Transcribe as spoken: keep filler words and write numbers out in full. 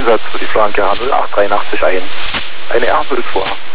Einsatz für die Flanke H null acht dreiundachtzig ein. Eine R null vor.